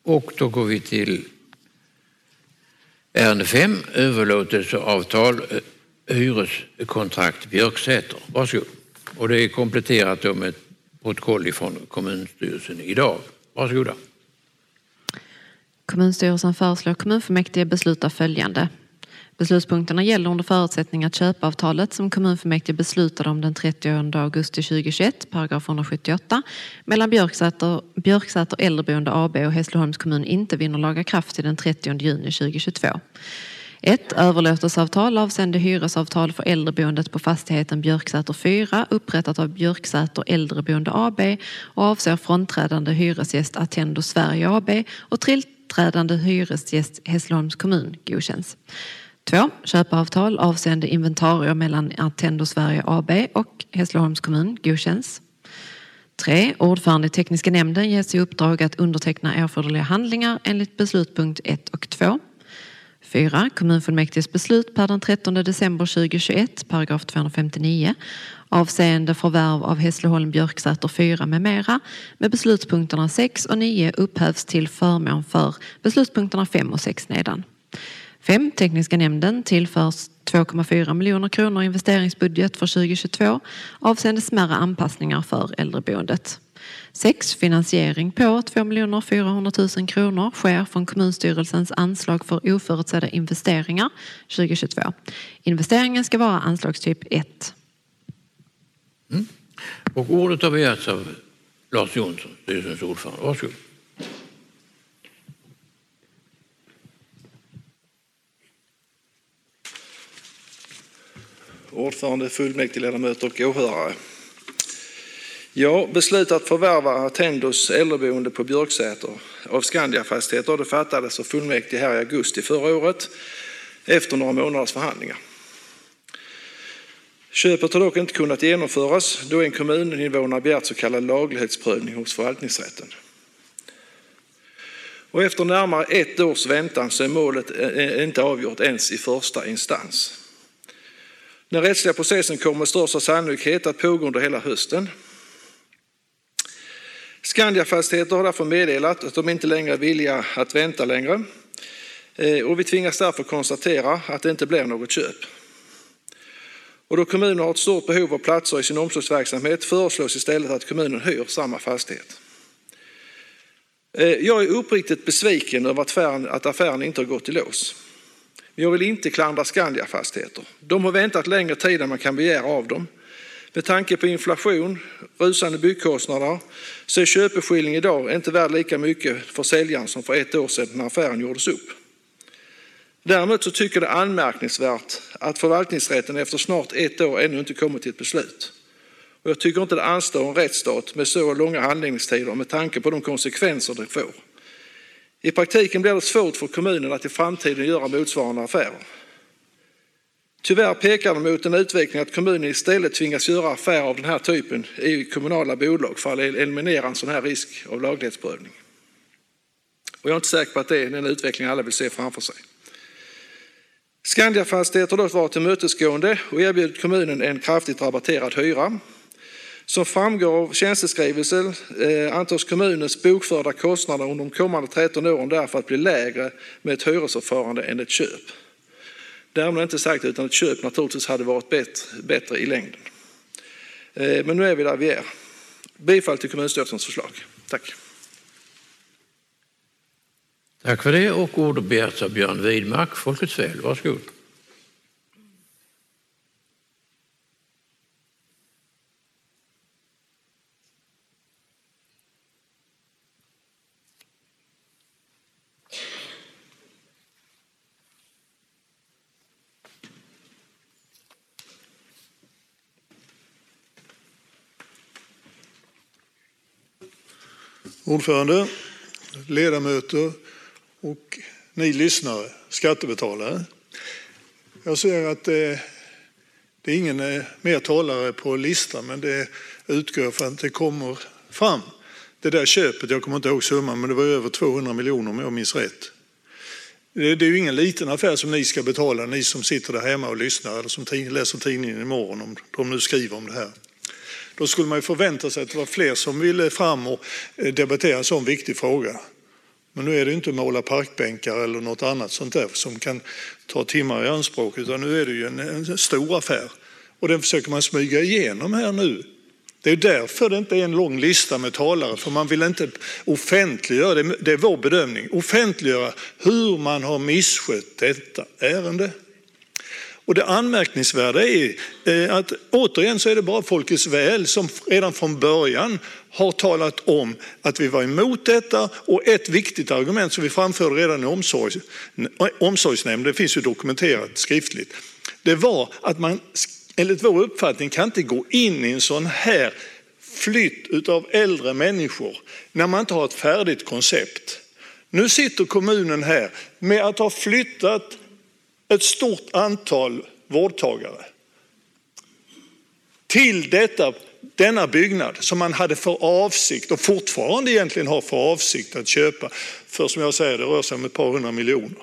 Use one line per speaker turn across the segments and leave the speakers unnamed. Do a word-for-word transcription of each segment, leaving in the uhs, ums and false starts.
Och då går vi till ärende fem, överlåtelseavtal, hyreskontrakt Björksäter. Varsågod. Och det är kompletterat med ett protokoll från kommunstyrelsen idag. Varsågoda.
Kommunstyrelsen föreslår kommunfullmäktige besluta följande. Beslutspunkterna gäller under förutsättning att köpavtalet som kommunfullmäktige beslutade om den trettionde augusti tjugohundratjugoett, paragraf etthundrasjuttioåtta, mellan Björksäter, Björksäter äldreboende A B och Hässleholms kommun inte vinner laga kraft till den trettionde juni tjugohundratjugotvå. ett. Överlåtelseavtal avseende hyresavtal för äldreboendet på fastigheten Björksäter fyra upprättat av Björksäter äldreboende A B och avser frånträdande hyresgäst Attendo Sverige A B och tillträdande hyresgäst Hässleholms kommun godkänns. två. Köpavtal avseende inventarier mellan Attendo Sverige A B och Hässleholms kommun godkänns. tre. Ordförande i tekniska nämnden ges i uppdrag att underteckna erforderliga handlingar enligt beslutpunkt ett och två. fyra. Kommunfullmäktiges beslut per den trettonde december tjugohundratjugoett, paragraf tvåhundrafemtionio, avseende förvärv av Hässleholm Björksäter fyra med mera, med beslutspunkterna sex och nio upphävs till förmån för beslutspunkterna fem och sex nedan. fem. Tekniska nämnden tillförs två komma fyra miljoner kronor investeringsbudget för tjugohundratjugotvå avseende smärre anpassningar för äldreboendet. sex. Finansiering på två miljoner fyrahundratusen kronor sker från kommunstyrelsens anslag för oförutsedda investeringar tjugohundratjugotvå. Investeringen ska vara anslagstyp ett.
Mm. Och ordet har begärts av Lars Jonsson, styrelsens ordförande. Varsågod.
Ordförande, fullmäktigeledamöter och åhörare. Ja, beslut att förvärva Attendos äldreboende på Björksäter av Skandiafastigheter det fattades av fullmäktige här i augusti förra året efter några månaders förhandlingar. Köpet har dock inte kunnat genomföras då en kommuninvånare begärt så kallad laglighetsprövning hos förvaltningsrätten. Och efter närmare ett års väntan så är målet inte avgjort ens i första instans. Den rättsliga processen kommer med största sannolikhet att pågå under hela hösten. Skandiafastigheter har därför meddelat att de inte längre är villiga att vänta längre. Och vi tvingas därför konstatera att det inte blir något köp. Och då kommunen har ett stort behov av platser i sin omsorgsverksamhet föreslås istället att kommunen hyr samma fastighet. Jag är uppriktigt besviken över att affären, att affären inte har gått i lås. Men jag vill inte klandra Skandiafastigheter. De har väntat längre tid än man kan begära av dem. Med tanke på inflation, rusande byggkostnader så är köpeskilling idag inte värd lika mycket för säljaren som för ett år sedan när affären gjordes upp. Däremot så tycker det är anmärkningsvärt att förvaltningsrätten efter snart ett år ännu inte kommit till ett beslut. Och jag tycker inte det anstår en rättsstat med så långa handläggningstider med tanke på de konsekvenser det får. I praktiken blir det svårt för kommunen att i framtiden göra motsvarande affärer. Tyvärr pekar det mot en utveckling att kommunen istället tvingas göra affärer av den här typen i kommunala bolag för att eliminera en sån här risk av laglighetsprövning. Och jag är inte säker på att det är den utveckling alla vill se framför sig. Skandiafastigheter har dock varit tillmötesgående och erbjudit kommunen en kraftigt rabatterad hyra. Som framgår av tjänsteskrivelsen eh, antas kommunens bokförda kostnader under de kommande tretton åren därför att bli lägre med ett hyresförfarande än ett köp. Därmed inte sagt utan ett köp naturligtvis hade varit bättre, bättre i längden. Eh, men nu är vi där vi är. Bifall till kommunstyrelsens förslag. Tack.
Tack för det och ordet begärts av Björn Widmark, Folkets väl. Varsågod.
Ordförande, ledamöter och ni lyssnare, skattebetalare. Jag ser att det, det är ingen mer talare på listan, men det utgår för att det kommer fram. Det där köpet, jag kommer inte ihåg summan, men det var över tvåhundra miljoner om jag minns rätt. Det, det är ju ingen liten affär som ni ska betala, ni som sitter där hemma och lyssnar eller som läser tidningen imorgon om de nu skriver om det här. Då skulle man ju förvänta sig att det var fler som ville fram och debattera en sån viktig fråga. Men nu är det inte måla parkbänkar eller något annat sånt där som kan ta timmar i anspråk, utan nu är det ju en, en stor affär. Och den försöker man smyga igenom här nu. Det är därför det inte är en lång lista med talare, för man vill inte offentliggöra, det, det är vår bedömning, offentliggöra hur man har misskött detta ärende. Och det anmärkningsvärda är att återigen så är det bara Folkets Väl som redan från början har talat om att vi var emot detta, och ett viktigt argument som vi framförde redan i omsorgs, omsorgsnämnden, det finns ju dokumenterat skriftligt, det var att man enligt vår uppfattning kan inte gå in i en sån här flytt av äldre människor när man inte har ett färdigt koncept. Nu sitter kommunen här med att ha flyttat ett stort antal vårdtagare till detta, denna byggnad som man hade för avsikt och fortfarande egentligen har för avsikt att köpa för, som jag säger, det rör sig om ett par hundra miljoner.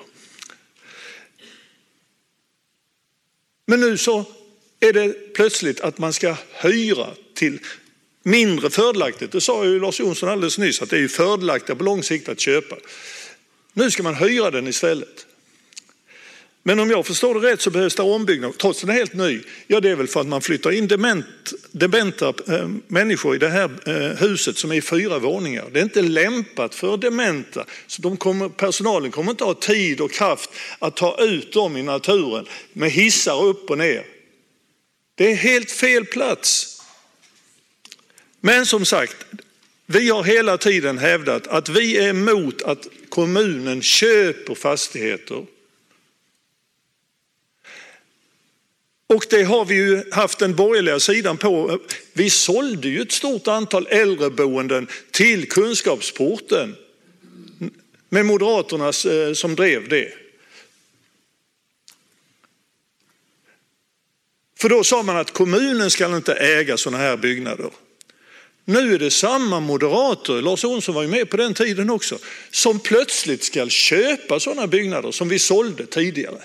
Men nu så är det plötsligt att man ska hyra till mindre fördelaktigt. Det sa ju Lars Jonsson alldeles nyss, att det är ju fördelaktigt på lång sikt att köpa. Nu ska man hyra den istället. Men om jag förstår det rätt så behövs det ombyggnad, trots att den är helt ny. Ja, det är väl för att man flyttar in dement, dementa äh, människor i det här äh, huset som är i fyra våningar. Det är inte lämpat för dementa, så de kommer, personalen kommer inte ha tid och kraft att ta ut dem i naturen med hissar upp och ner. Det är helt fel plats. Men som sagt, vi har hela tiden hävdat att vi är emot att kommunen köper fastigheter. Och det har vi ju haft den borgerliga sidan på. Vi sålde ju ett stort antal äldreboenden till Kunskapsporten med Moderaterna som drev det. För då sa man att kommunen ska inte äga sådana här byggnader. Nu är det samma moderater, Lars Jonsson var ju med på den tiden också, som plötsligt ska köpa sådana byggnader som vi sålde tidigare.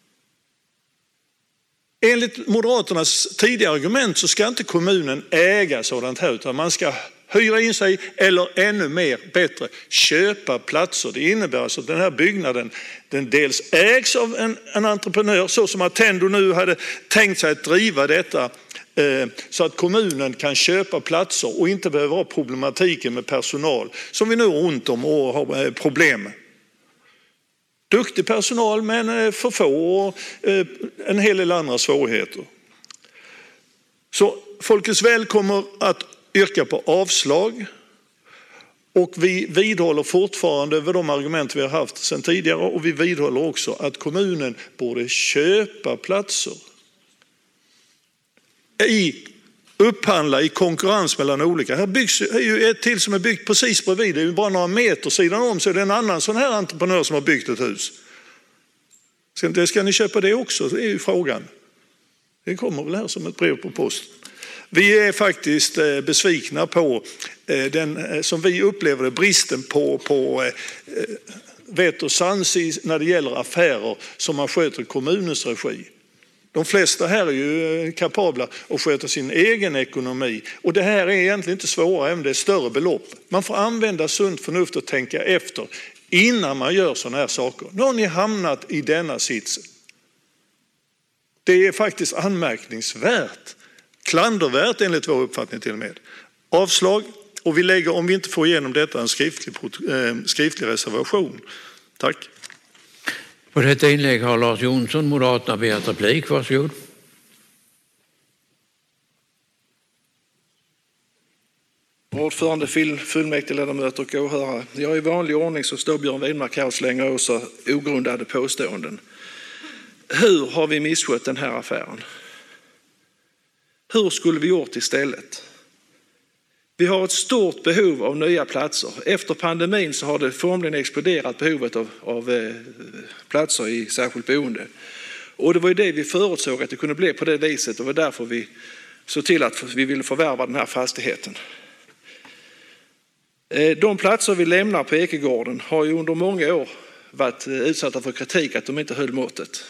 Enligt Moderaternas tidigare argument så ska inte kommunen äga sådant här, utan man ska hyra in sig eller ännu mer, bättre, köpa platser. Det innebär alltså att den här byggnaden, den dels ägs av en, en entreprenör, så som Attendo nu hade tänkt sig att driva detta, eh, så att kommunen kan köpa platser och inte behöver ha problematiken med personal som vi nu har ont om och har eh, problem med. Duktig personal men för få och en hel del andra svårigheter. Så Folkets Väl kommer att yrka på avslag, och vi vidhåller fortfarande vid de argument vi har haft sedan tidigare, och vi vidhåller också att kommunen borde köpa platser i upphandla i konkurrens mellan olika. Här byggs är ju ett till som är byggt precis bredvid. Det är ju bara några meter sidan om, så är det en annan sån här entreprenör som har byggt ett hus. Ska, ska ni köpa det också? Det är ju frågan. Det kommer väl här som ett brev på post. Vi är faktiskt besvikna på den, som vi upplever det, bristen på, på vett och sans när det gäller affärer som man sköter i kommunens regi. De flesta här är ju kapabla att sköta sin egen ekonomi, och det här är egentligen inte svårare än det är större belopp. Man får använda sunt förnuft och tänka efter innan man gör sådana här saker. Nu har ni hamnat i denna sits. Det är faktiskt anmärkningsvärt, klandervärt enligt vår uppfattning till och med. Avslag, och vi lägger, om vi inte får igenom detta, en skriftlig, eh, skriftlig reservation. Tack.
På detta inlägg har Lars Jonsson, Moderaterna, begärt replik. Varsågod.
Ordförande, fullmäktigeledamöter och åhörare. Jag i vanlig ordning så står Björn Widmark här och slänger också ogrundade påståenden. Hur har vi misskött den här affären? Hur skulle vi gjort istället? Vi har ett stort behov av nya platser. Efter pandemin så har det formligen exploderat behovet av, av eh, platser i särskilt boende. Och det var ju det vi förutsåg, att det kunde bli på det viset. Och det var därför vi såg till att vi ville förvärva den här fastigheten. Eh, de platser vi lämnar på Ekegården har ju under många år varit eh, utsatta för kritik att de inte höll måttet.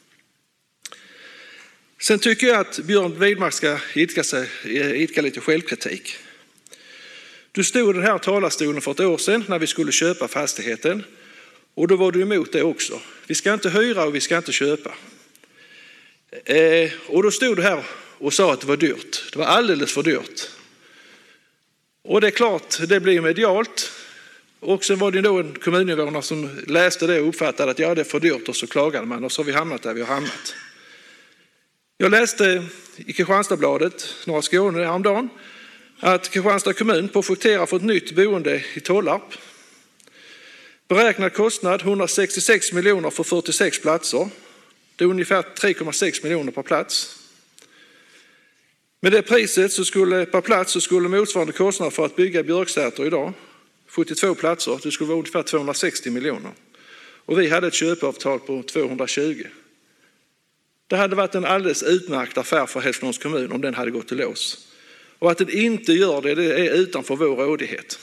Sen tycker jag att Björn Widmark ska idka, sig, idka lite självkritik. Du stod i den här talarstolen för ett år sedan när vi skulle köpa fastigheten. Och då var du emot det också. Vi ska inte hyra och vi ska inte köpa. Eh, och då stod du här och sa att det var dyrt. Det var alldeles för dyrt. Och det är klart, det blir medialt. Och sen var det då en kommuninvånare som läste det och uppfattade att ja, det är för dyrt, och så klagade man, och så har vi hamnat där vi har hamnat. Jag läste i Kristianstadsbladet, Norra Skåne, häromdagen, att Kristianstad kommun projekterar för ett nytt boende i Tollarp. Beräknad kostnad hundrasextiosex miljoner för fyrtiosex platser. Det är ungefär tre komma sex miljoner per plats. Med det priset så skulle, per plats så skulle motsvarande kostnad för att bygga Björksäter idag, sjuttiotvå platser, det skulle vara ungefär tvåhundrasextio miljoner. Och vi hade ett köpavtal på tvåhundratjugo. Det hade varit en alldeles utmärkt affär för Hässleholms kommun om den hade gått till lås. Och att den inte gör det, det är utanför vår rådighet.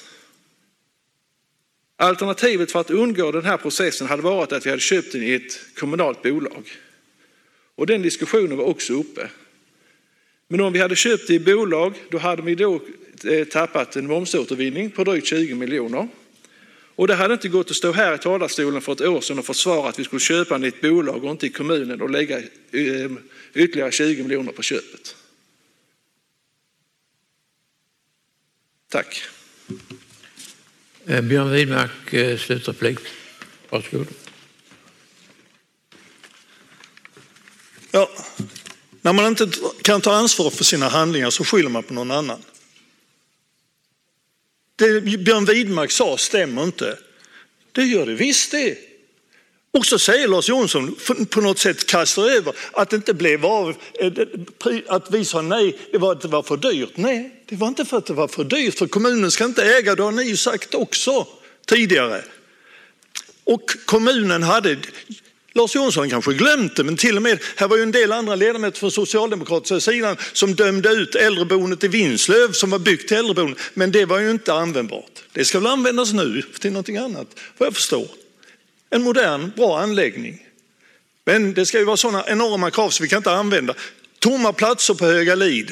Alternativet för att undgå den här processen hade varit att vi hade köpt den i ett kommunalt bolag. Och den diskussionen var också uppe. Men om vi hade köpt det i bolag, då hade vi då tappat en momsåtervinning på drygt tjugo miljoner. Och det hade inte gått att stå här i talarstolen för ett år sedan och försvara att vi skulle köpa den i ett bolag och inte i kommunen och lägga ytterligare tjugo miljoner på köpet. Tack.
Björn Widmark, slutreplik. Varsågod.
Ja, när man inte kan ta ansvar för sina handlingar så skyller man på någon annan. Det Björn Widmark sa stämmer inte. Det gör det visst det. Och så säger Lars Jonsson på något sätt kastar över att det inte blev av, att vi sa nej, det var att det var för dyrt. Nej, det var inte för att det var för dyrt, för kommunen ska inte äga, det har ni ju sagt också tidigare. Och kommunen hade, Lars Jonsson kanske glömt det, men till och med, här var ju en del andra ledamöter från socialdemokratiska sidan som dömde ut äldreboendet i Vinslöv som var byggt till äldreboende, men det var ju inte användbart. Det ska väl användas nu till någonting annat, vad jag förstår. En modern, bra anläggning. Men det ska ju vara sådana enorma krav så vi kan inte använda. Tomma platser på Höga Lid.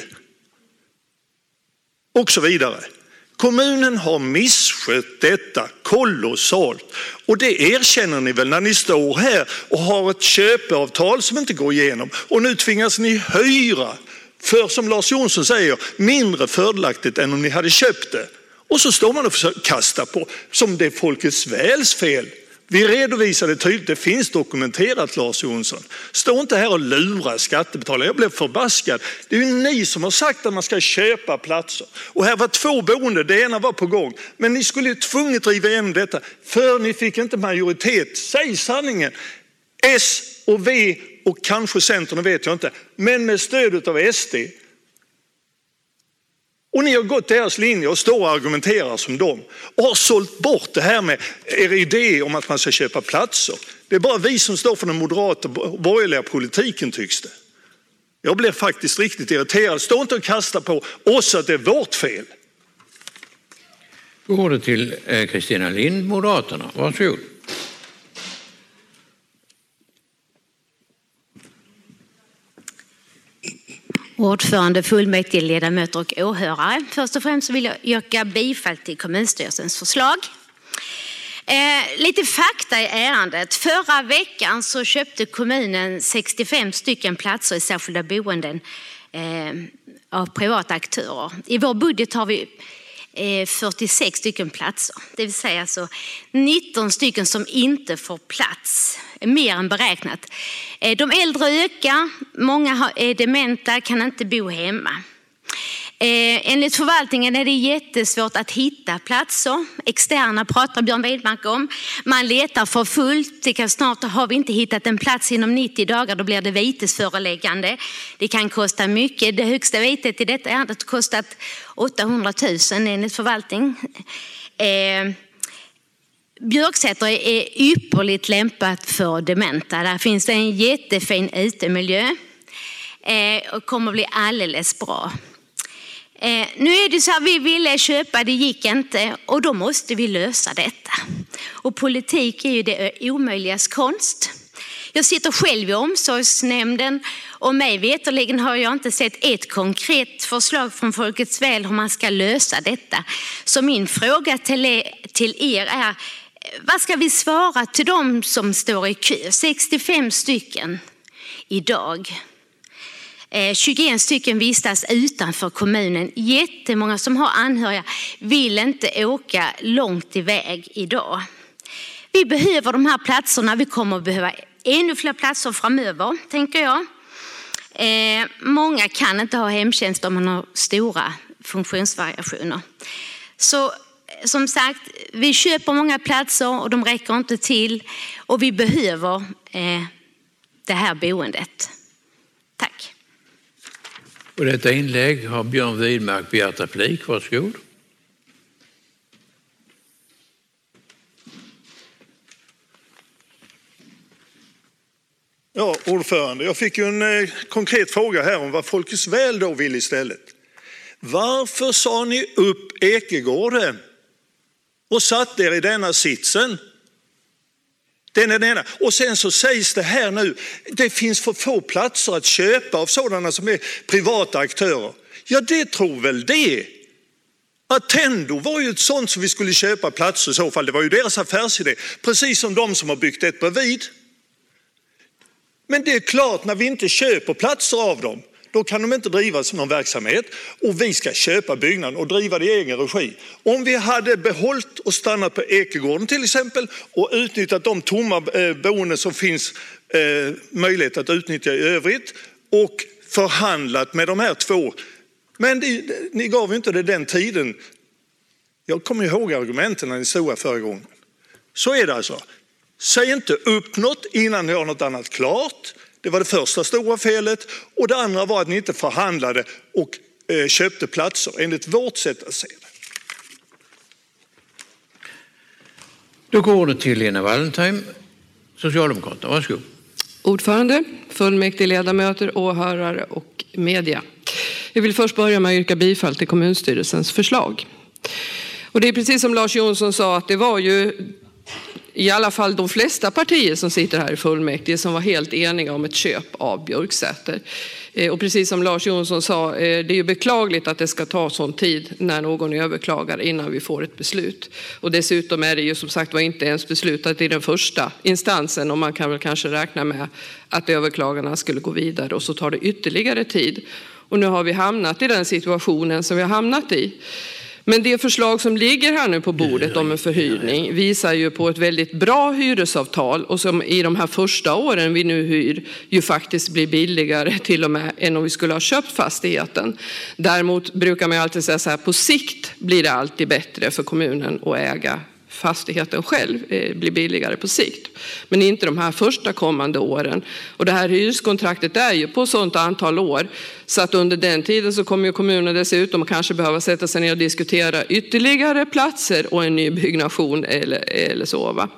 Och så vidare. Kommunen har misskött detta kolossalt. Och det erkänner ni väl när ni står här och har ett köpeavtal som inte går igenom. Och nu tvingas ni hyra för, som Lars Jonsson säger, mindre fördelaktigt än om ni hade köpt det. Och så står man och försöker kasta på som det är folkets väls fel. Vi redovisade tydligt, det finns dokumenterat, Lars Jonsson. Stå inte här och lura skattebetalare, jag blev förbaskad. Det är ju ni som har sagt att man ska köpa platser. Och här var två boende, det ena var på gång. Men ni skulle ju tvunget driva igenom detta, för ni fick inte majoritet. Säg sanningen. S och V och kanske Centern, vet jag inte. Men med stödet av S D. Och ni har gått deras linje och står och argumenterar som dem. Och har sålt bort det här med er idé om att man ska köpa platser. Det är bara vi som står för den moderata borgerliga politiken, tycks det. Jag blir faktiskt riktigt irriterad. Stå inte och kasta på oss att det är vårt fel.
Då går det till Kristina Lind, Moderaterna. Varsågod.
Ordförande, fullmäktige, ledamöter och åhörare. Först och främst vill jag yrka bifall till kommunstyrelsens förslag. Eh, lite fakta i ärendet. Förra veckan så köpte kommunen sextiofem stycken platser i särskilda boenden eh, av privata aktörer. I vår budget har vi eh, fyrtiosex stycken platser. Det vill säga alltså nitton stycken som inte får plats. Mer än beräknat. De äldre ökar, många är dementa, kan inte bo hemma. Enligt förvaltningen är det jättesvårt att hitta platser. Externa pratar Björn Widmark om. Man letar för fullt. Det kan snart, har vi inte hittat en plats inom nittio dagar, då blir det vitesföreläggande. Det kan kosta mycket. Det högsta vitet i detta är att det kostat åttahundratusen enligt förvaltning. Björksäter är ypperligt lämpat för dementa. Där finns det en jättefin utemiljö och kommer bli alldeles bra. Nu är det så här, vi ville köpa, det gick inte och då måste vi lösa detta. Och politik är ju det omöjligas konst. Jag sitter själv i omsorgsnämnden och mig veterligen har jag inte sett ett konkret förslag från Folkets väl hur man ska lösa detta. Så min fråga till er, till er är, vad ska vi svara till de som står i kö? sextiofem stycken idag. tjugoett stycken vistas utanför kommunen. Jättemånga som har anhöriga vill inte åka långt iväg idag. Vi behöver de här platserna. Vi kommer att behöva ännu fler platser framöver, tänker jag. Eh, många kan inte ha hemtjänst om man har stora funktionsvariationer. Så som sagt, vi köper många platser och de räcker inte till. Och vi behöver eh, det här boendet. Tack.
Och detta inlägg har Björn Widmark begärt replik. Varsågod.
Ja, ordförande, jag fick ju en eh, konkret fråga här om vad Folkets väl då vill istället. Varför sa ni upp Ekegården och satt er i denna sitsen? Den är den ena. Och sen så sägs det här nu, det finns för få platser att köpa av sådana som är privata aktörer. Ja, det tror väl det. Attendo var ju ett sånt som vi skulle köpa platser i så fall. Det var ju deras affärsidé, precis som de som har byggt ett bredvid. Men det är klart, när vi inte köper platser av dem, då kan de inte driva som någon verksamhet och vi ska köpa byggnaden och driva det i egen regi. Om vi hade behållit och stannat på Ekegården till exempel och utnyttjat de tomma boenden som finns eh, möjlighet att utnyttja i övrigt och förhandlat med de här två. Men det, ni gav inte det den tiden. Jag kommer ihåg argumenten när ni stod här förra gången. Så är det alltså. Säg inte upp något innan ni har något annat klart. Det var det första stora felet. Och det andra var att ni inte förhandlade och eh, köpte platser enligt vårt sätt att se det.
Då går det till Lena Wallentheim, Socialdemokraterna. Varsågod.
Ordförande, fullmäktigeledamöter, åhörare och media. Jag vill först börja med att yrka bifall till kommunstyrelsens förslag. Och det är precis som Lars Jonsson sa, att det var ju i alla fall de flesta partier som sitter här i fullmäktige som var helt eniga om ett köp av Björksäter. Och precis som Lars Jonsson sa, det är ju beklagligt att det ska ta sån tid när någon överklagar innan vi får ett beslut. Och dessutom är det ju som sagt var inte ens beslutat i den första instansen, och man kan väl kanske räkna med att överklagarna skulle gå vidare, och så tar det ytterligare tid. Och nu har vi hamnat i den situationen som vi har hamnat i. Men det förslag som ligger här nu på bordet om en förhyrning visar ju på ett väldigt bra hyresavtal, och som i de här första åren vi nu hyr ju faktiskt blir billigare till och med än om vi skulle ha köpt fastigheten. Däremot brukar man ju alltid säga så här, på sikt blir det alltid bättre för kommunen att äga fastigheten själv, blir billigare på sikt. Men inte de här första kommande åren. Och det här hyreskontraktet är ju på sånt antal år, så att under den tiden så kommer ju kommunen dessutom kanske behöva sätta sig ner och diskutera ytterligare platser och en ny byggnation eller, eller så, va.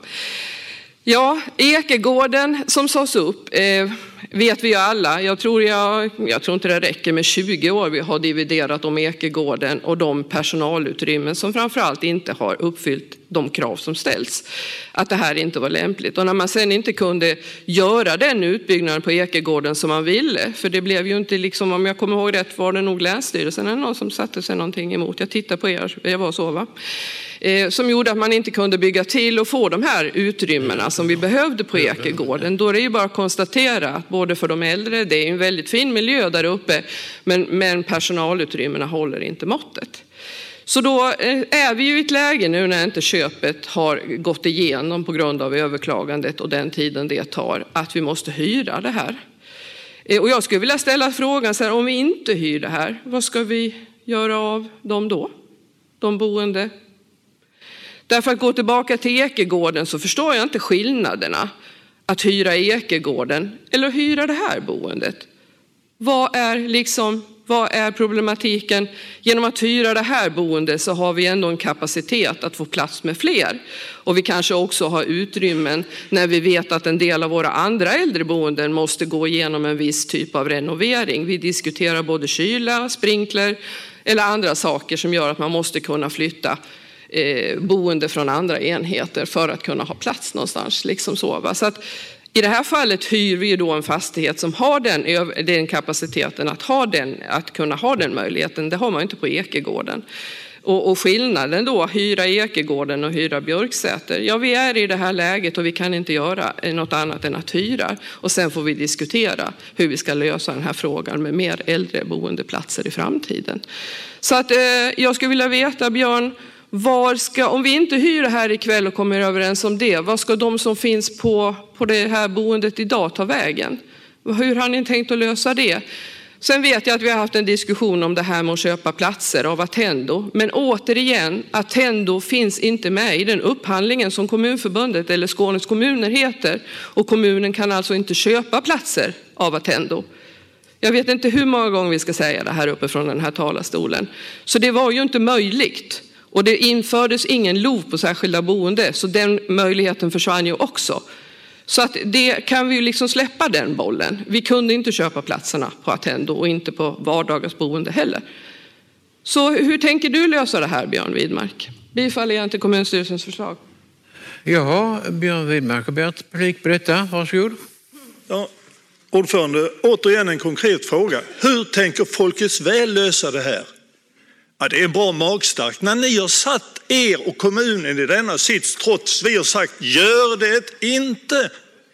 Ja, Ekegården som sades upp eh, vet vi ju alla. Jag tror, jag, jag tror inte det räcker med tjugo år vi har dividerat om Ekegården och de personalutrymmen som framförallt inte har uppfyllt de krav som ställs. Att det här inte var lämpligt. Och när man sen inte kunde göra den utbyggnaden på Ekegården som man ville, för det blev ju inte liksom, om jag kommer ihåg rätt var det nog Länsstyrelsen eller någon som satte sig någonting emot. Jag tittar på er, jag var så, va? Eh, som gjorde att man inte kunde bygga till och få de här utrymmena som vi behövde på Ekegården. Då är det ju bara att konstatera att både för de äldre, det är en väldigt fin miljö där uppe, men, men personalutrymmena håller inte måttet. Så då är vi ju i ett läge nu när inte köpet har gått igenom på grund av överklagandet och den tiden det tar, att vi måste hyra det här. Och jag skulle vilja ställa frågan så här, om vi inte hyr det här, vad ska vi göra av dem då? De boende. Därför att gå tillbaka till Ekegården så förstår jag inte skillnaderna att hyra Ekegården eller hyra det här boendet. Vad är liksom, vad är problematiken? Genom att hyra det här boendet så har vi ändå en kapacitet att få plats med fler. Och vi kanske också har utrymmen när vi vet att en del av våra andra äldreboenden måste gå igenom en viss typ av renovering. Vi diskuterar både kyla, sprinkler eller andra saker som gör att man måste kunna flytta Eh, boende från andra enheter för att kunna ha plats någonstans. Liksom så, va? Så att I det här fallet hyr vi ju då en fastighet som har den, den kapaciteten att, ha den, att kunna ha den möjligheten. Det har man inte på Ekegården. Och, och skillnaden då, hyra Ekegården och hyra Björksäter. Ja, vi är i det här läget och vi kan inte göra något annat än att hyra. Och sen får vi diskutera hur vi ska lösa den här frågan med mer äldre boendeplatser i framtiden. Så att eh, jag skulle vilja veta, Björn, var ska, om vi inte hyr det här ikväll och kommer överens om det, vad ska de som finns på, på det här boendet idag ta vägen? Hur har ni tänkt att lösa det? Sen vet jag att vi har haft en diskussion om det här med att köpa platser av Attendo. Men återigen, Attendo finns inte med i den upphandlingen som Kommunförbundet eller Skånes kommuner heter. Och kommunen kan alltså inte köpa platser av Attendo. Jag vet inte hur många gånger vi ska säga det här uppe från den här talarstolen. Så det var ju inte möjligt. Och det infördes ingen L O V på särskilda boende. Så den möjligheten försvann ju också. Så att det kan vi ju liksom släppa den bollen. Vi kunde inte köpa platserna på Attendo och inte på vardagsboende heller. Så hur tänker du lösa det här, Björn Widmark? Bifall igen till kommunstyrelsens förslag.
Ja, Björn Widmark har begärt replik på detta. Varsågod.
Ja, ordförande, återigen en konkret fråga. Hur tänker Folkets Väl lösa det här? Ja, det är bra magstarkt. När ni har satt er och kommunen i denna sits, trots vi har sagt gör det inte,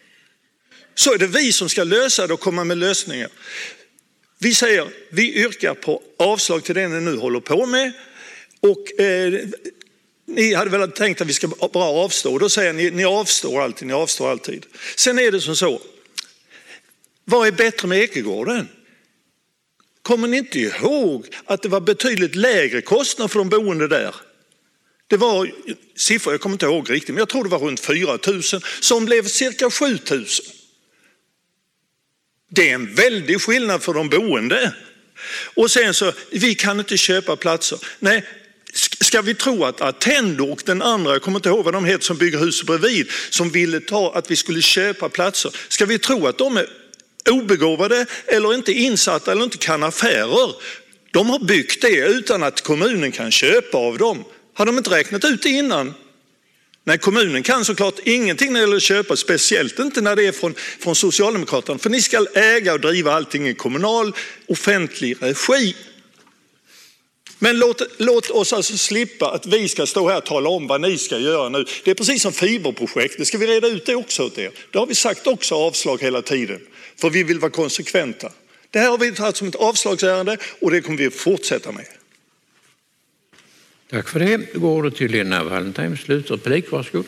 så är det vi som ska lösa det och komma med lösningar. Vi säger, vi yrkar på avslag till det ni nu håller på med och eh, ni hade väl tänkt att vi ska bara avstå. Då säger ni, ni avstår alltid, ni avstår alltid. Sen är det som så, vad är bättre med Ekegården? Kommer ni inte ihåg att det var betydligt lägre kostnader för de boende där? Det var siffror, jag kommer inte ihåg riktigt, men jag tror det var runt fyra tusen som blev cirka sju tusen. Det är en väldig skillnad för de boende. Och sen så, vi kan inte köpa platser. Nej, ska vi tro att Attendo och den andra, jag kommer inte ihåg vad de heter som bygger hus bredvid, som ville ta att vi skulle köpa platser. Ska vi tro att de är obegåvade eller inte insatta eller inte kan affärer? De har byggt det utan att kommunen kan köpa av dem. Har de inte räknat ut det innan? Nej, kommunen kan såklart ingenting när det gäller att köpa, speciellt inte när det är från, från Socialdemokraterna. För ni ska äga och driva allting i kommunal, offentlig regi. Men låt, låt oss alltså slippa att vi ska stå här och tala om vad ni ska göra nu. Det är precis som fiberprojektet. Ska vi reda ut det också åt er? Det har vi sagt också avslag hela tiden. För vi vill vara konsekventa. Det här har vi tagit som ett avslagsärende och det kommer vi att fortsätta med.
Tack för det. Då går det till Lena Wallentheim. Slutreplik, varsågod.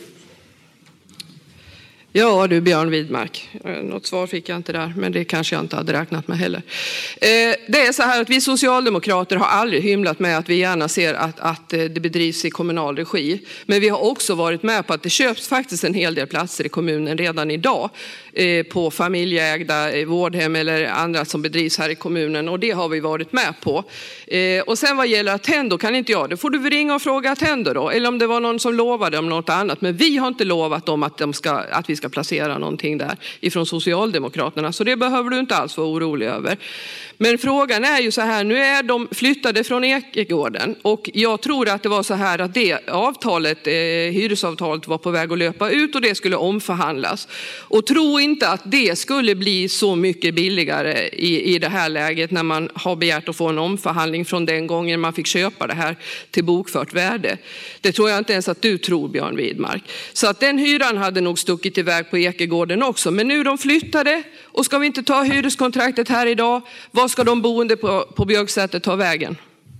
Ja du Björn Widmark, något svar fick jag inte där, men det kanske jag inte hade räknat med heller. Det är så här att vi socialdemokrater har aldrig hymlat med att vi gärna ser att, att det bedrivs i kommunal regi. Men vi har också varit med på att det köps faktiskt en hel del platser i kommunen redan idag på familjeägda vårdhem eller andra som bedrivs här i kommunen, och det har vi varit med på. Och sen vad gäller Attendo kan inte jag, det får du väl ringa och fråga Attendo då, eller om det var någon som lovade om något annat, men vi har inte lovat dem att, de ska, att vi ska placera någonting där ifrån Socialdemokraterna, så det behöver du inte alls vara orolig över. Men frågan är ju så här, nu är de flyttade från Ekegården och jag tror att det var så här att det avtalet, eh, hyresavtalet var på väg att löpa ut och det skulle omförhandlas. Och tro inte att det skulle bli så mycket billigare i, i det här läget när man har begärt att få en omförhandling från den gången man fick köpa det här till bokfört värde. Det tror jag inte ens att du tror, Björn Widmark. Så att den hyran hade nog stuckit iväg på Ekegården också. Men nu de flyttade och ska vi inte ta hyreskontraktet här idag, vad ska de boende på, på Björksäter ta vägen?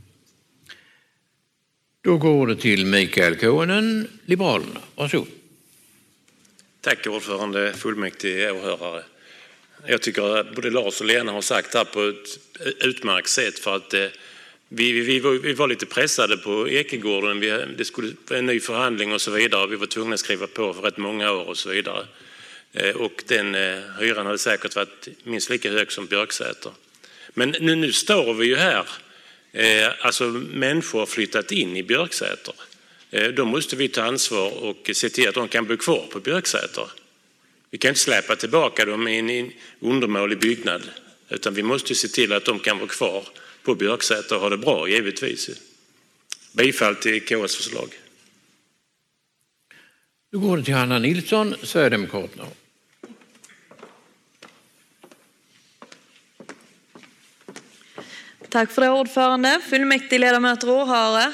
Då går det till Mikael Konen, Liberalerna. Varsågod.
Tack ordförande, fullmäktige, åhörare. Jag tycker att både Lars och Lena har sagt här på ett utmärkt sätt, för att eh, vi, vi, var, vi var lite pressade på Ekegården. Vi, det skulle vara en ny förhandling och så vidare. Vi var tvungna att skriva på för rätt många år och så vidare. Eh, och den eh, hyran hade säkert varit minst lika hög som Björksäter. Men nu, nu står vi ju här. Eh, alltså människor har flyttat in i Björksäter. Eh, då måste vi ta ansvar och se till att de kan bo kvar på Björksäter. Vi kan inte släppa tillbaka dem i en undermålig byggnad, utan vi måste se till att de kan vara kvar på Björksäter och ha det bra, givetvis. Bifall till K S förslag.
Då går det till Hanna Nilsson, Sverigedemokraterna.
Tack för det, ordförande, fullmäktige, ledamöter och åhörare.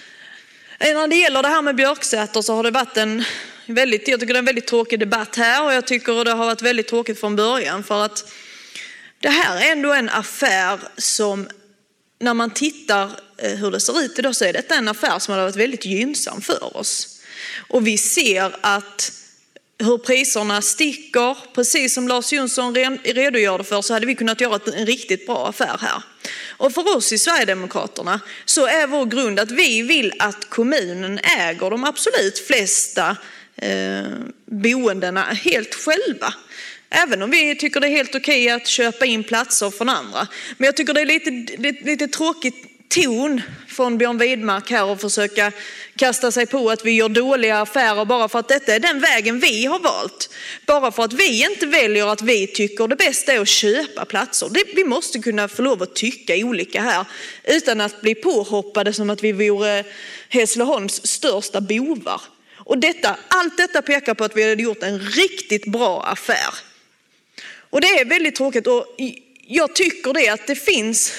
När det gäller det här med Björksäter så har det varit en väldigt, jag tycker det är en väldigt tråkig debatt här, och jag tycker det har varit väldigt tråkigt från början, för att det här är ändå en affär som, när man tittar hur det ser ut idag, så är detta en affär som har varit väldigt gynnsam för oss. Och vi ser att hur priserna sticker, precis som Lars Jonsson redogjorde för, så hade vi kunnat göra en riktigt bra affär här. Och för oss i Sverigedemokraterna så är vår grund att vi vill att kommunen äger de absolut flesta eh, boendena helt själva. Även om vi tycker det är helt okej att köpa in platser från andra. Men jag tycker det är lite, lite, lite tråkigt ton från Björn Widmark här och försöka kasta sig på att vi gör dåliga affärer bara för att detta är den vägen vi har valt. Bara för att vi inte väljer att vi tycker det bästa är att köpa platser. Det, vi måste kunna få lov att tycka olika här utan att bli påhoppade som att vi vore Hässleholms största bovar. Och detta, allt detta pekar på att vi hade gjort en riktigt bra affär. Och det är väldigt tråkigt, och jag tycker det att det finns...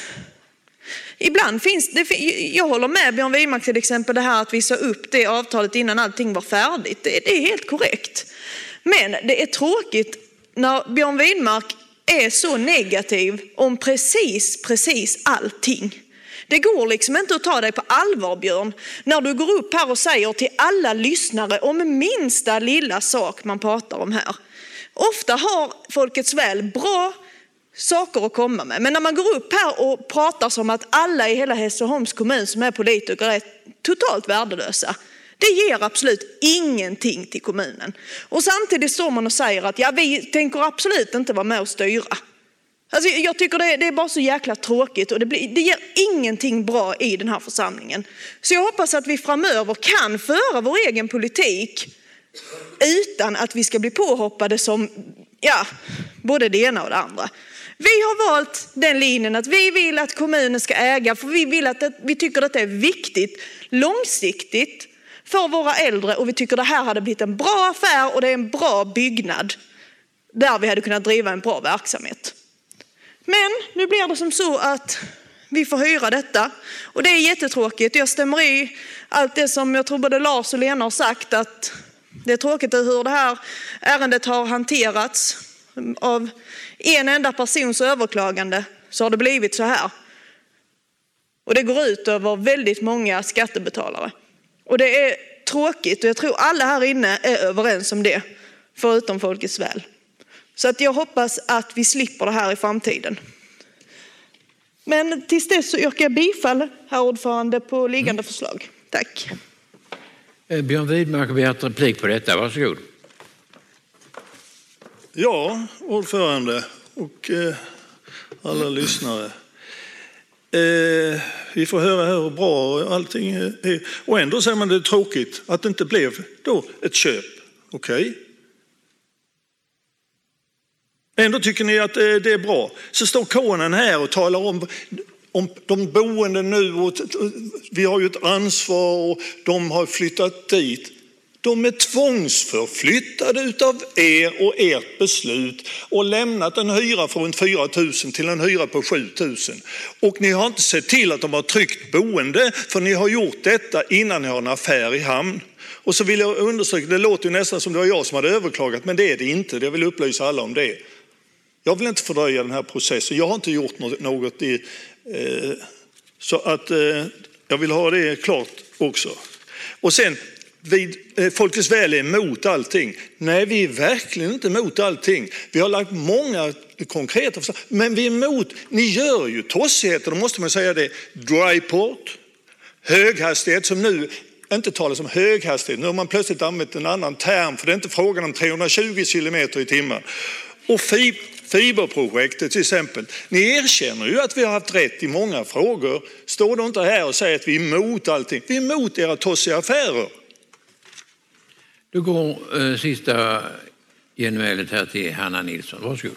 Ibland finns det, jag håller med Björn Widmark till exempel, det här att vi sa upp det avtalet innan allting var färdigt. Det, det är helt korrekt. Men det är tråkigt när Björn Widmark är så negativ om precis, precis allting. Det går liksom inte att ta dig på allvar, Björn, när du går upp här och säger till alla lyssnare om minsta lilla sak man pratar om här. Ofta har Folkets Väl bra saker att komma med. Men när man går upp här och pratar som att alla i hela Hässleholms kommun som är politiker är totalt värdelösa, det ger absolut ingenting till kommunen. Och samtidigt står man och säger att ja, vi tänker absolut inte vara med och styra. Alltså, jag tycker det är, det är bara så jäkla tråkigt, och det, blir, det ger ingenting bra i den här församlingen. Så jag hoppas att vi framöver kan föra vår egen politik utan att vi ska bli påhoppade som ja, både det ena och det andra. Vi har valt den linjen att vi vill att kommunen ska äga, för vi vill att det, vi tycker att det är viktigt långsiktigt för våra äldre, och vi tycker det här hade blivit en bra affär och det är en bra byggnad där vi hade kunnat driva en bra verksamhet. Men nu blir det som så att vi får hyra detta, och det är jättetråkigt. Jag stämmer i allt det som jag tror både Lars och Lena har sagt, att det är tråkigt hur det här ärendet har hanterats. Av en enda persons överklagande så har det blivit så här. Och det går ut över väldigt många skattebetalare. Och det är tråkigt, och jag tror alla här inne är överens om det, förutom Folkets Väl. Så att jag hoppas att vi slipper det här i framtiden. Men tills dess så yrkar jag bifall, herr ordförande, på liggande förslag. Tack.
Björn Widmark har begärt replik på detta. Varsågod.
Ja, ordförande och eh, alla lyssnare. Eh, vi får höra här hur bra allting är. Och ändå säger man det är tråkigt att det inte blev då ett köp. Okej. Okay. Ändå tycker ni att det är bra. Så står konen här och talar om, om de boende nu. Och vi har ju ett ansvar och de har flyttat dit. De är tvångsförflyttade utav er och ert beslut och lämnat en hyra från fyra tusen till en hyra på sju tusen. Och ni har inte sett till att de har tryggt boende, för ni har gjort detta innan ni har en affär i hamn. Och så vill jag understryka, det låter ju nästan som det var jag som hade överklagat, men det är det inte. Jag vill upplysa alla om det. Jag vill inte fördröja den här processen. Jag har inte gjort något i... Eh, så att eh, jag vill ha det klart också. Och sen... Vi, Folkets Väl är emot allting. Nej, vi är verkligen inte emot allting. Vi har lagt många konkreta förslag, men vi är emot. Ni gör ju tossigheter, då måste man säga det. Dryport, höghastighet, som nu inte talas om höghastighet. Nu har man plötsligt använt en annan term, för det är inte frågan om trehundratjugo kilometer i timmen. Och fiberprojektet till exempel. Ni erkänner ju att vi har haft rätt i många frågor. Står då inte här och säger att vi är emot allting. Vi är emot era tossiga affärer.
Då går eh, sista genmälet här till Hanna Nilsson. Varsågod.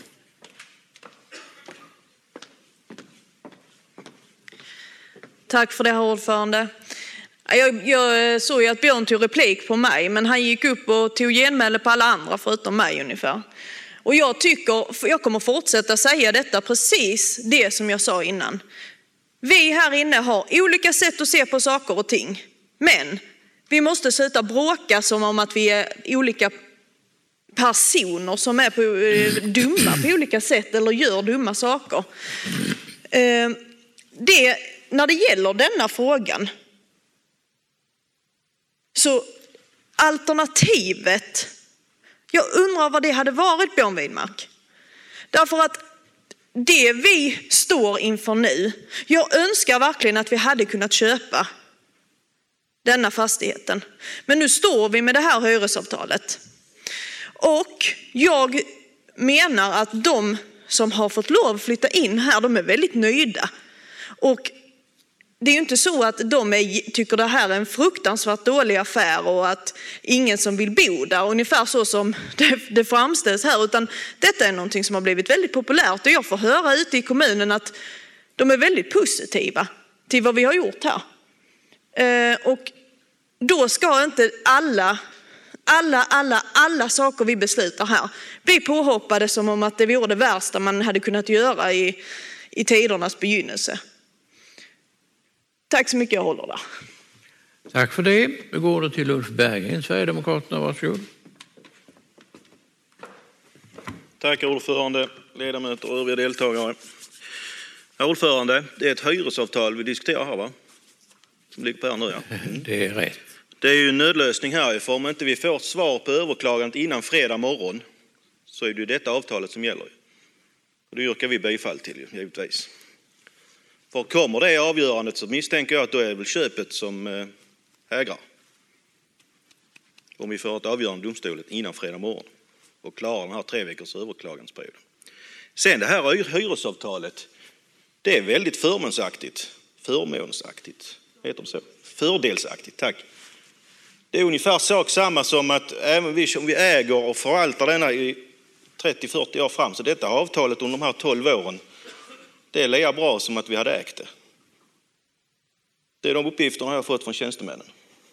Tack för det, herr ordförande. Jag, jag såg ju att Björn tog replik på mig, men han gick upp och tog genmäle på alla andra förutom mig ungefär. Och jag tycker, jag kommer fortsätta säga detta precis det som jag sa innan. vi här inne har olika sätt att se på saker och ting. Men vi måste sluta bråka som om att vi är olika personer som är på, eh, dumma på olika sätt eller gör dumma saker. Eh, det, när det gäller denna frågan så alternativet, jag undrar vad det hade varit, Björn Widmark. Därför att det vi står inför nu, jag önskar verkligen att vi hade kunnat köpa denna fastigheten. Men nu står vi med det här hyresavtalet. Och jag menar att de som har fått lov att flytta in här, de är väldigt nöjda. Och det är ju inte så att de är, tycker det här är en fruktansvärt dålig affär och att ingen som vill bo där, ungefär så som det, det framställs här, utan detta är någonting som har blivit väldigt populärt och jag får höra ute i kommunen att de är väldigt positiva till vad vi har gjort här. Eh, och då ska inte alla, alla, alla, alla saker vi beslutar här bli påhoppade som om att det vore det värsta man hade kunnat göra i, i tidernas begynnelse. Tack så mycket, jag håller där.
Tack för det. Nu går det till Ulf Berggren, Sverigedemokraterna. Varsågod.
Tack ordförande, ledamöter och övriga deltagare. Herr ordförande, det är ett hyresavtal vi diskuterar här, va? Som ligger på här nu, ja.
Mm. Det är rätt.
Det är ju en nödlösning här, för om inte vi får svar på överklagandet innan fredag morgon så är det ju detta avtalet som gäller. Och det yrkar vi bifall till, givetvis. För kommer det avgörandet så misstänker jag att då är det väl köpet som eh, hägrar. Om vi får ett avgörande domstolet innan fredag morgon och klarar den här tre veckors överklagansperioden. Sen det här hyresavtalet, det är väldigt förmånsaktigt. Förmånsaktigt, heter det så? Fördelsaktigt, tack. Det är ungefär sak samma som att även vi som vi äger och förvaltar denna i trettio till fyrtio år fram, så detta avtalet under de här tolv åren, det är lika bra som att vi hade ägt det. Det är de uppgifterna jag har fått från tjänstemännen.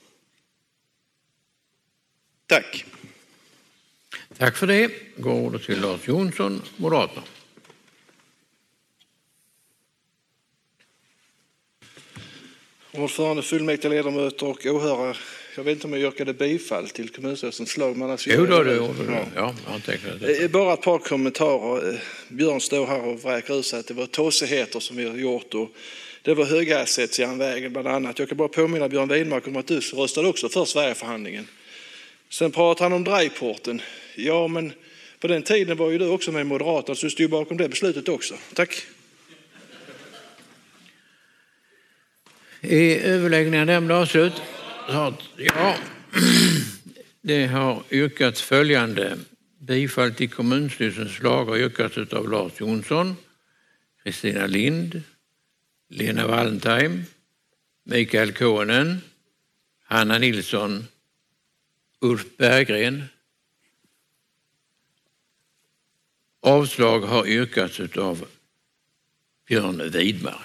Tack.
Tack för det. Går ordet till Lars Jonsson, Moderaterna.
Ordförande, fullmäktige ledamöter och åhörare. Jag vet inte om jag yrkade bifall till kommunstyrelsens slag. Men alltså
jo, då,
det
gjorde du. Ja, jag
bara ett par kommentarer. Björn står här och vräker ut sig att det var tåsigheter som vi har gjort. Och det var höghastighetsjärnvägen bland annat. Jag kan bara påminna Björn Widmark om att du röstade också för Sverigeförhandlingen. Sen pratar han om Drejporten. Ja, men på den tiden var ju du också med Moderaterna, så du stod bakom det beslutet också. Tack.
I överläggningen nämnde avslut. Ja, det har yrkats följande. Bifall till kommunstyrelsens förslag har yrkats av Lars Jonsson, Kristina Lind, Lena Wallentheim, Mikael Konen, Hanna Nilsson, Ulf Berggren. Avslag har yrkats av Björn Widmark.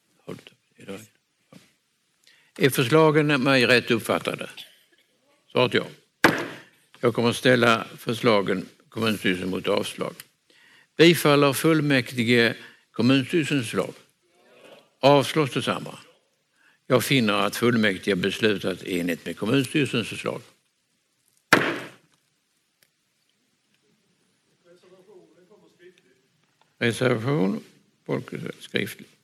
Är förslagen mig rätt uppfattade? Svaret ja. Jag kommer att ställa förslagen kommunstyrelsen mot avslag. Bifaller fullmäktige kommunstyrelsens förslag? Avslås detsamma? Jag finner att fullmäktige beslutat enligt med kommunstyrelsens förslag. Reservation, skriftlig.